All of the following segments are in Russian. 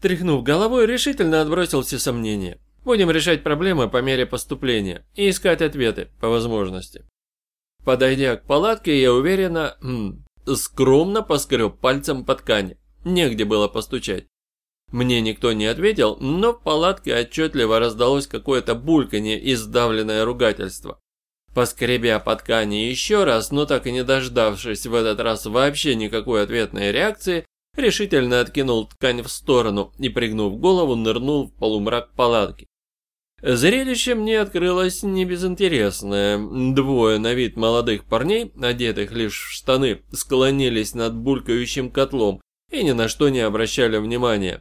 Тряхнув головой, решительно отбросил все сомнения. Будем решать проблемы по мере поступления и искать ответы по возможности. Подойдя к палатке, я уверенно, скромно поскреб пальцем по ткани. Негде было постучать. Мне никто не ответил, но в палатке отчетливо раздалось какое-то бульканье и сдавленное ругательство. Поскребя по ткани еще раз, но так и не дождавшись в этот раз вообще никакой ответной реакции, решительно откинул ткань в сторону и, пригнув голову, нырнул в полумрак палатки. Зрелище мне открылось не безинтересное. Двое на вид молодых парней, одетых лишь в штаны, склонились над булькающим котлом и ни на что не обращали внимания.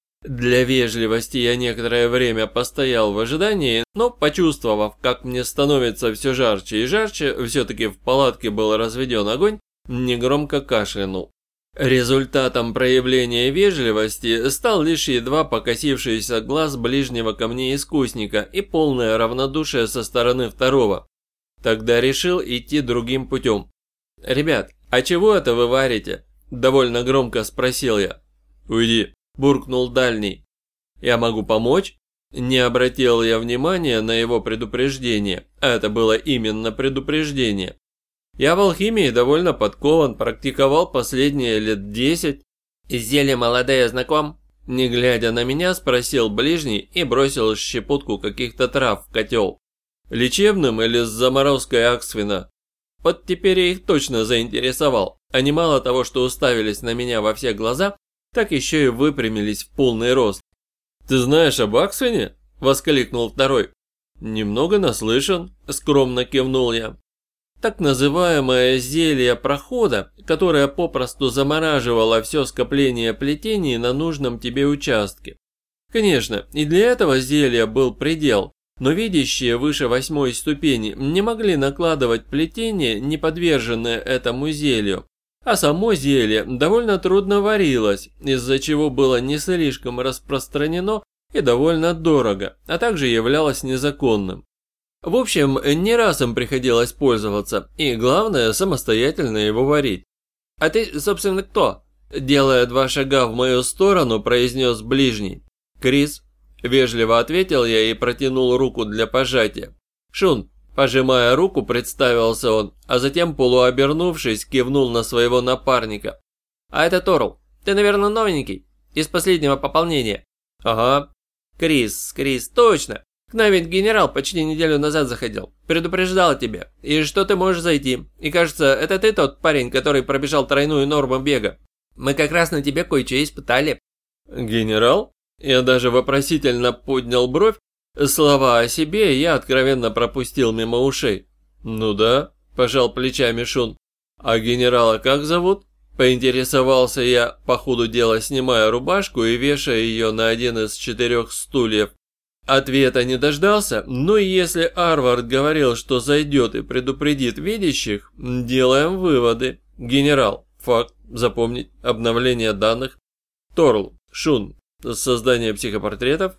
Для вежливости я некоторое время постоял в ожидании, но, почувствовав, как мне становится все жарче и жарче, все-таки в палатке был разведен огонь, негромко кашлянул. Результатом проявления вежливости стал лишь едва покосившийся глаз ближнего ко мне искусника и полное равнодушие со стороны второго. Тогда решил идти другим путем. «Ребят, а чего это вы варите?» – довольно громко спросил я. «Уйди», – буркнул дальний. «Я могу помочь?» Не обратил я внимания на его предупреждение, а это было именно предупреждение. Я в алхимии довольно подкован, практиковал последние лет 10. «Зелье молодое знаком?» Не глядя на меня, спросил ближний и бросил щепотку каких-то трав в котел. «Лечебным или с заморозкой Аксвина?» Вот теперь я их точно заинтересовал. Они мало того, что уставились на меня во все глаза, так еще и выпрямились в полный рост. «Ты знаешь об Аксвине?» – воскликнул второй. «Немного наслышан», – скромно кивнул я. Так называемое зелье прохода, которое попросту замораживало все скопление плетений на нужном тебе участке. Конечно, и для этого зелья был предел, но видящие выше 8 ступени не могли накладывать плетение, не подверженное этому зелью. А само зелье довольно трудно варилось, из-за чего было не слишком распространено и довольно дорого, а также являлось незаконным. В общем, не раз им приходилось пользоваться, и главное, самостоятельно его варить. «А ты, собственно, кто?» Делая 2 шага в мою сторону, произнес ближний. «Крис», – вежливо ответил я и протянул руку для пожатия. «Шун», – пожимая руку, представился он, а затем, полуобернувшись, кивнул на своего напарника. «А это Торл. Ты, наверное, новенький? Из последнего пополнения?» «Ага». «Крис, точно. К нам ведь генерал почти неделю назад заходил. Предупреждал тебя. И что ты можешь зайти. И кажется, это ты тот парень, который пробежал тройную норму бега. Мы как раз на тебе кое-что испытали». «Генерал?» Я даже вопросительно поднял бровь. Слова о себе я откровенно пропустил мимо ушей. «Ну да», – пожал плечами Шун. «А генерала как зовут?» Поинтересовался я, по ходу дела снимая рубашку и вешая ее на один из 4 стульев. Ответа не дождался, но если Арвард говорил, что зайдет и предупредит видящих, делаем выводы. Генерал, факт, запомнить, обновление данных. Торл, Шун, создание психопортретов.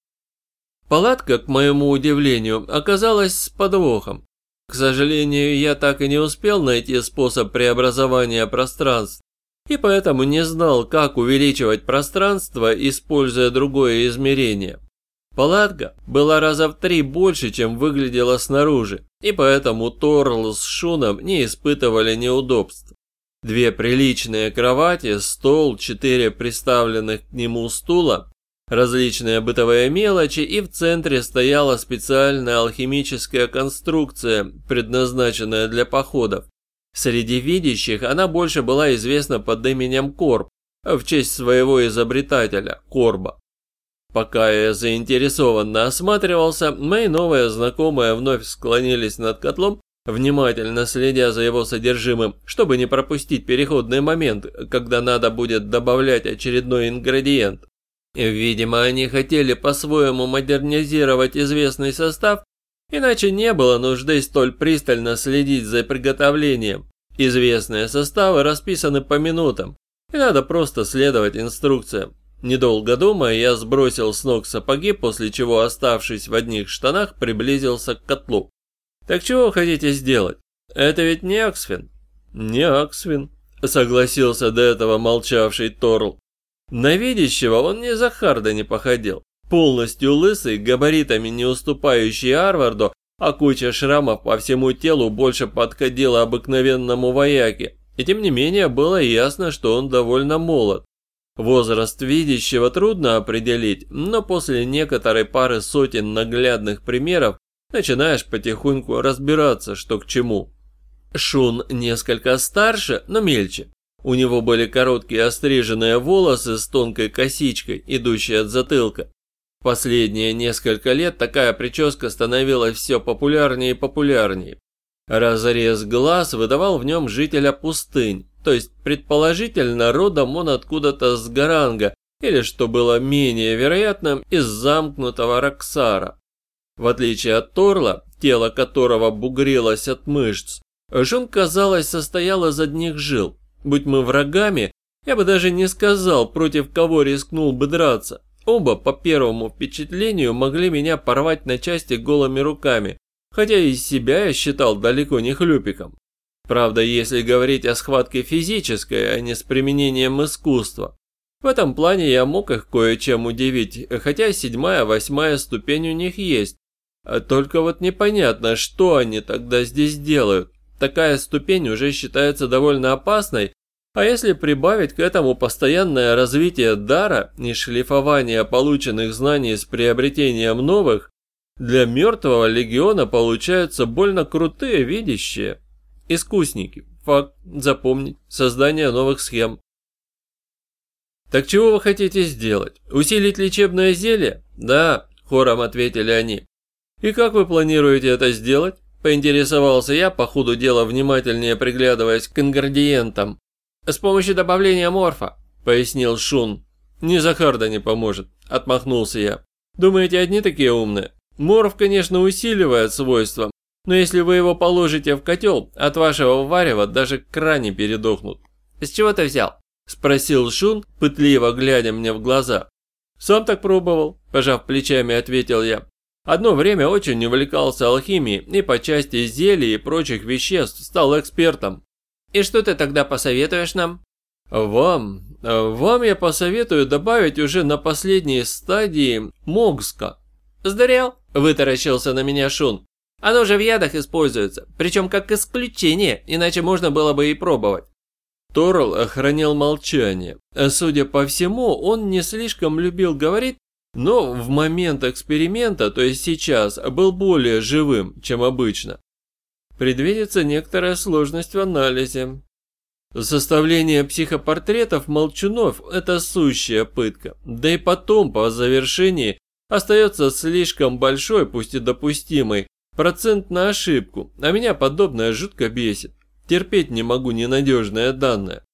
Палатка, к моему удивлению, оказалась с подвохом. К сожалению, я так и не успел найти способ преобразования пространств, и поэтому не знал, как увеличивать пространство, используя другое измерение. Палатка была раза в 3 больше, чем выглядела снаружи, и поэтому Торл с Шуном не испытывали неудобств. 2 приличные кровати, стол, 4 приставленных к нему стула, различные бытовые мелочи, и в центре стояла специальная алхимическая конструкция, предназначенная для походов. Среди видящих она больше была известна под именем Корб, в честь своего изобретателя, Корба. Пока я заинтересованно осматривался, мои новые знакомые вновь склонились над котлом, внимательно следя за его содержимым, чтобы не пропустить переходный момент, когда надо будет добавлять очередной ингредиент. Видимо, они хотели по-своему модернизировать известный состав, иначе не было нужды столь пристально следить за приготовлением. Известные составы расписаны по минутам, и надо просто следовать инструкциям. Недолго думая, я сбросил с ног сапоги, после чего, оставшись в одних штанах, приблизился к котлу. «Так чего хотите сделать? Это ведь не Аксвин?» «Не Аксвин», — согласился до этого молчавший Торл. На видящего он ни за Харда не походил. Полностью лысый, габаритами не уступающий Арварду, а куча шрамов по всему телу больше подходила обыкновенному вояке. И тем не менее было ясно, что он довольно молод. Возраст видящего трудно определить, но после некоторой пары сотен наглядных примеров начинаешь потихоньку разбираться, что к чему. Шун несколько старше, но мельче. У него были короткие остриженные волосы с тонкой косичкой, идущей от затылка. Последние несколько лет такая прическа становилась все популярнее и популярнее. Разрез глаз выдавал в нем жителя пустынь, то есть предположительно родом он откуда-то с Гаранга, или, что было менее вероятным, из замкнутого Роксара. В отличие от Торла, тело которого бугрилось от мышц, Шун, казалось, состоял из одних жил. Будь мы врагами, я бы даже не сказал, против кого рискнул бы драться. Оба, по первому впечатлению, могли меня порвать на части голыми руками, хотя и себя я считал далеко не хлюпиком. Правда, если говорить о схватке физической, а не с применением искусства. В этом плане я мог их кое-чем удивить, хотя 7-я, 8-я ступень у них есть. Только вот непонятно, что они тогда здесь делают. Такая ступень уже считается довольно опасной, а если прибавить к этому постоянное развитие дара и шлифование полученных знаний с приобретением новых, для мертвого легиона получаются больно крутые видящие. Искусники. Факт. Запомнить. Создание новых схем. Так чего вы хотите сделать? Усилить лечебное зелье? Да, хором ответили они. И как вы планируете это сделать? Поинтересовался я, по ходу дела внимательнее приглядываясь к ингредиентам. С помощью добавления морфа, пояснил Шун. Ни за Харда не поможет, отмахнулся я. Думаете, одни такие умные? Морф, конечно, усиливает свойства, но если вы его положите в котел, от вашего варева даже крани передохнут. С чего ты взял? Спросил Шун, пытливо глядя мне в глаза. Сам так пробовал, пожав плечами, ответил я. Одно время очень увлекался алхимией и по части зелий и прочих веществ стал экспертом. И что ты тогда посоветуешь нам? Вам я посоветую добавить уже на последней стадии могска. Сдурел? Вытаращился на меня Шун. Оно же в ядах используется, причем как исключение, иначе можно было бы и пробовать. Торл охранял молчание. Судя по всему, он не слишком любил говорить, но в момент эксперимента, то есть сейчас, был более живым, чем обычно. Предвидится некоторая сложность в анализе. Составление психопортретов молчунов – это сущая пытка, да и потом, по завершении, остается слишком большой, пусть и допустимый, процент на ошибку, а меня подобное жутко бесит. Терпеть не могу ненадежные данные.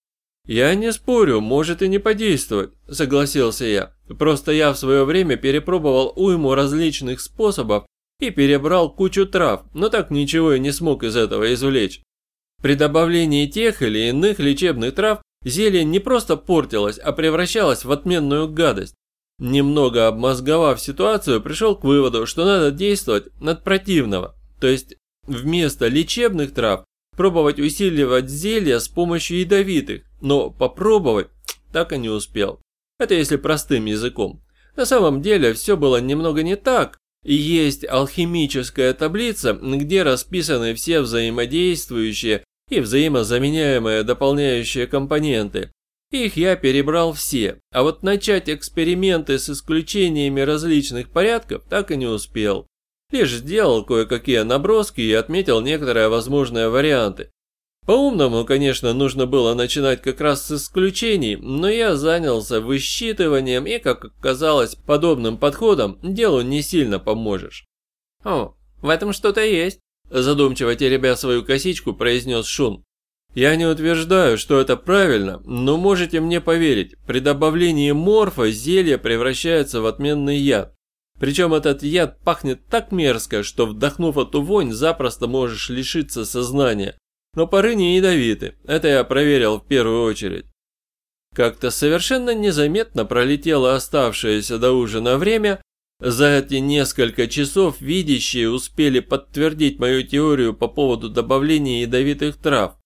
Я не спорю, может и не подействовать, согласился я. Просто я в свое время перепробовал уйму различных способов и перебрал кучу трав, но так ничего и не смог из этого извлечь. При добавлении тех или иных лечебных трав зелье не просто портилось, а превращалось в отменную гадость. Немного обмозговав ситуацию, пришел к выводу, что надо действовать над противного, то есть вместо лечебных трав пробовать усиливать зелья с помощью ядовитых, но попробовать так и не успел. Это если простым языком. На самом деле все было немного не так. Есть алхимическая таблица, где расписаны все взаимодействующие и взаимозаменяемые дополняющие компоненты. Их я перебрал все, а вот начать эксперименты с исключениями различных порядков так и не успел. Лишь сделал кое-какие наброски и отметил некоторые возможные варианты. По-умному, конечно, нужно было начинать как раз с исключений, но я занялся высчитыванием и, как оказалось, подобным подходом делу не сильно поможешь. «О, в этом что-то есть», – задумчиво теребя свою косичку, произнес Шун. «Я не утверждаю, что это правильно, но можете мне поверить, при добавлении морфа зелье превращается в отменный яд. Причем этот яд пахнет так мерзко, что, вдохнув эту вонь, запросто можешь лишиться сознания. Но пары не ядовиты, это я проверил в первую очередь». Как-то совершенно незаметно пролетело оставшееся до ужина время. За эти несколько часов видящие успели подтвердить мою теорию по поводу добавления ядовитых трав.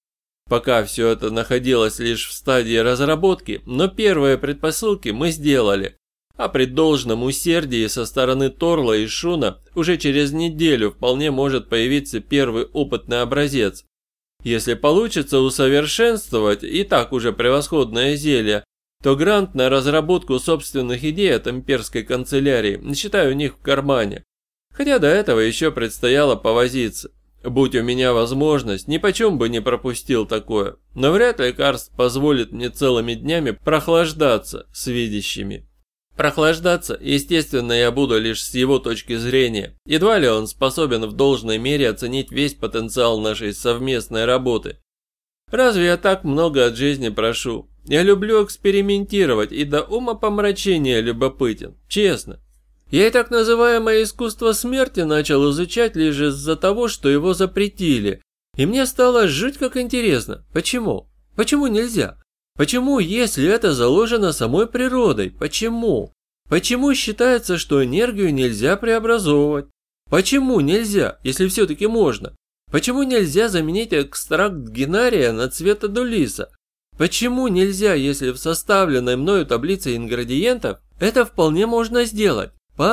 Пока все это находилось лишь в стадии разработки, но первые предпосылки мы сделали. А при должном усердии со стороны Торла и Шуна уже через неделю вполне может появиться первый опытный образец. Если получится усовершенствовать и так уже превосходное зелье, то грант на разработку собственных идей от имперской канцелярии, считаю, у них в кармане. Хотя до этого еще предстояло повозиться. Будь у меня возможность, нипочем бы не пропустил такое. Но вряд ли Карст позволит мне целыми днями прохлаждаться с видящими. Прохлаждаться, естественно, я буду лишь с его точки зрения. Едва ли он способен в должной мере оценить весь потенциал нашей совместной работы. Разве я так много от жизни прошу? Я люблю экспериментировать и до умопомрачения любопытен, честно. Я и так называемое искусство смерти начал изучать лишь из-за того, что его запретили. И мне стало жуть как интересно. Почему? Почему нельзя? Почему, если это заложено самой природой? Почему? Почему считается, что энергию нельзя преобразовывать? Почему нельзя, если все-таки можно? Почему нельзя заменить экстракт генария на цветодулиса? Почему нельзя, если в составленной мною таблице ингредиентов это вполне можно сделать?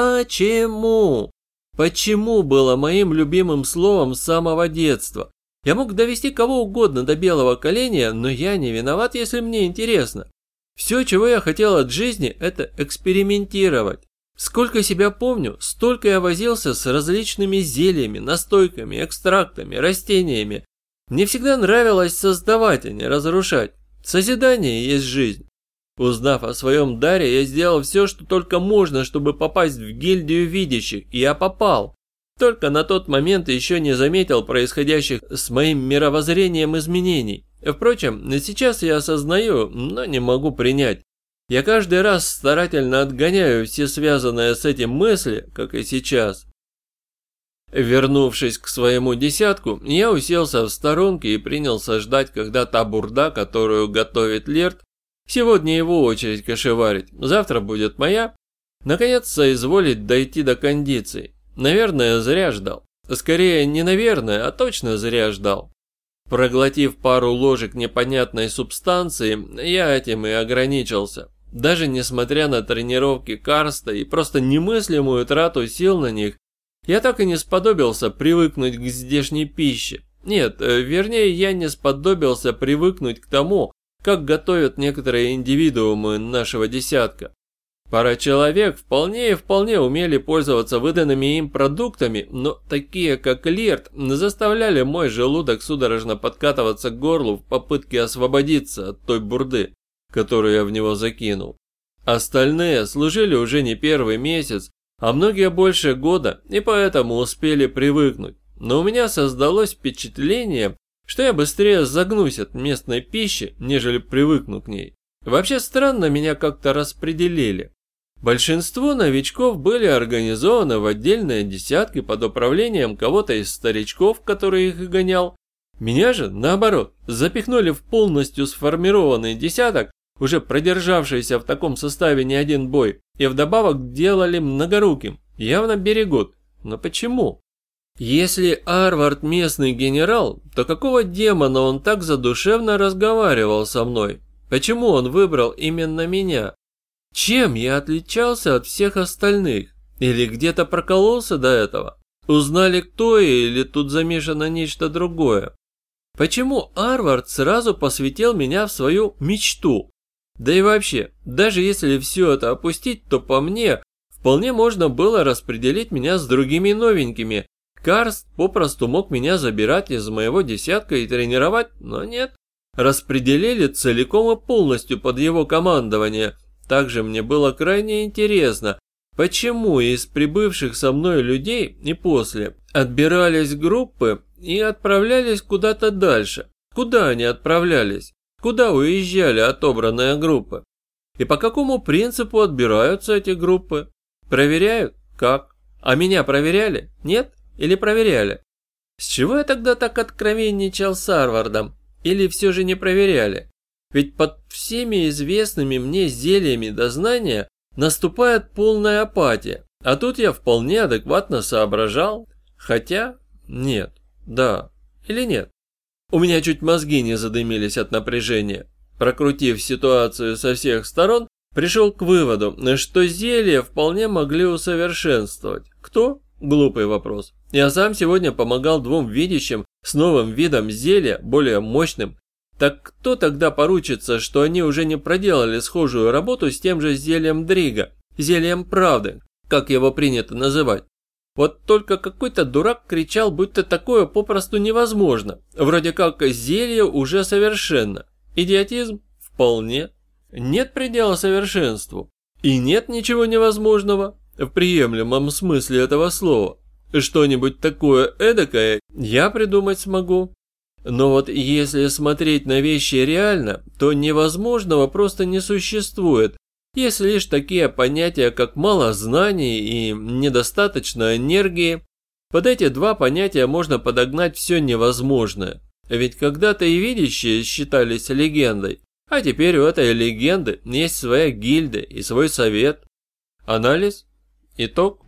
Почему? Почему было моим любимым словом с самого детства? Я мог довести кого угодно до белого коленя, но я не виноват, если мне интересно. Все, чего я хотел от жизни, это экспериментировать. Сколько себя помню, столько я возился с различными зельями, настойками, экстрактами, растениями. Мне всегда нравилось создавать, а не разрушать. Созидание есть жизнь. Узнав о своем даре, я сделал все, что только можно, чтобы попасть в гильдию видящих, и я попал. Только на тот момент еще не заметил происходящих с моим мировоззрением изменений. Впрочем, сейчас я осознаю, но не могу принять. Я каждый раз старательно отгоняю все связанные с этим мысли, как и сейчас. Вернувшись к своему десятку, я уселся в сторонке и принялся ждать, когда та бурда, которую готовит Лерт, сегодня его очередь кашеварить, завтра будет моя, наконец соизволит дойти до кондиции. Наверное, зря ждал. Скорее, не наверное, а точно зря ждал. Проглотив пару ложек непонятной субстанции, я этим и ограничился. Даже несмотря на тренировки Карста и просто немыслимую трату сил на них, я так и не сподобился привыкнуть к здешней пище. Нет, вернее, я не сподобился привыкнуть к тому, как готовят некоторые индивидуумы нашего десятка. Пара человек вполне умели пользоваться выданными им продуктами, но такие как Лерт заставляли мой желудок судорожно подкатываться к горлу в попытке освободиться от той бурды, которую я в него закинул. Остальные служили уже не первый месяц, а многие больше года, и поэтому успели привыкнуть. Но у меня создалось впечатление, что я быстрее загнусь от местной пищи, нежели привыкну к ней. Вообще странно меня как-то распределили. Большинство новичков были организованы в отдельные десятки под управлением кого-то из старичков, который их гонял. Меня же, наоборот, запихнули в полностью сформированный десяток, уже продержавшийся в таком составе не один бой, и вдобавок делали многоруким, явно берегут. Но почему? Если Арвард местный генерал, то какого демона он так задушевно разговаривал со мной? Почему он выбрал именно меня? Чем я отличался от всех остальных? Или где-то прокололся до этого? Узнали кто я или тут замешано нечто другое? Почему Арвард сразу посвятил меня в свою мечту? Да и вообще, даже если все это опустить, то по мне, вполне можно было распределить меня с другими новенькими. Карст попросту мог меня забирать из моего десятка и тренировать, но нет. Распределили целиком и полностью под его командование. Также мне было крайне интересно, почему из прибывших со мной людей и после отбирались группы и отправлялись куда-то дальше. Куда они отправлялись? Куда уезжали отобранные группы? И по какому принципу отбираются эти группы? Проверяют? Как? А меня проверяли? Нет? Или проверяли? С чего я тогда так откровенничал с Арвардом? Или все же не проверяли? Ведь под всеми известными мне зельями дознания наступает полная апатия. А тут я вполне адекватно соображал. Хотя, нет, да или нет. У меня чуть мозги не задымились от напряжения. Прокрутив ситуацию со всех сторон, пришел к выводу, что зелья вполне могли усовершенствовать. Кто? Глупый вопрос. Я сам сегодня помогал двум видящим с новым видом зелья, более мощным. Так кто тогда поручится, что они уже не проделали схожую работу с тем же зельем Дрига, зельем правды, как его принято называть? Вот только какой-то дурак кричал, будто такое попросту невозможно. Вроде как зелье уже совершенно. Идиотизм? Вполне. Нет предела совершенству. И нет ничего невозможного, в приемлемом смысле этого слова. Что-нибудь такое эдакое я придумать смогу. Но вот если смотреть на вещи реально, то невозможного просто не существует. Есть лишь такие понятия, как мало знаний и недостаточно энергии. Под эти два понятия можно подогнать все невозможное. Ведь когда-то и видящие считались легендой, а теперь у этой легенды есть своя гильдия и свой совет. Анализ? Итог?